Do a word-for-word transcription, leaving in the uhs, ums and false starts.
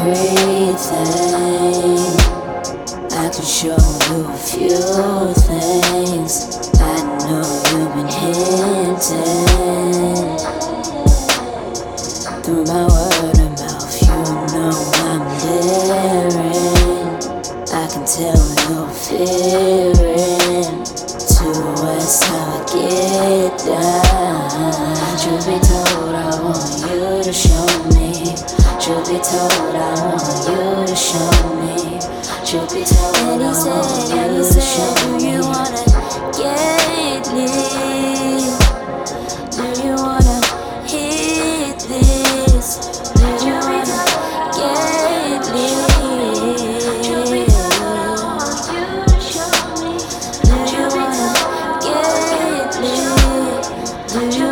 everything. I can show you a few things. I know you've been hinting. Through my word of mouth, you know I'm daring. I can tell you're fearing. To the west, how I get down. Truth be told, I want you to show me. Truth be told, I want you to show me. Truth be told, I want you to show me. Do you wanna get lit? Do you wanna hit this? Do you wanna get lit? Do you wanna get lit? Do you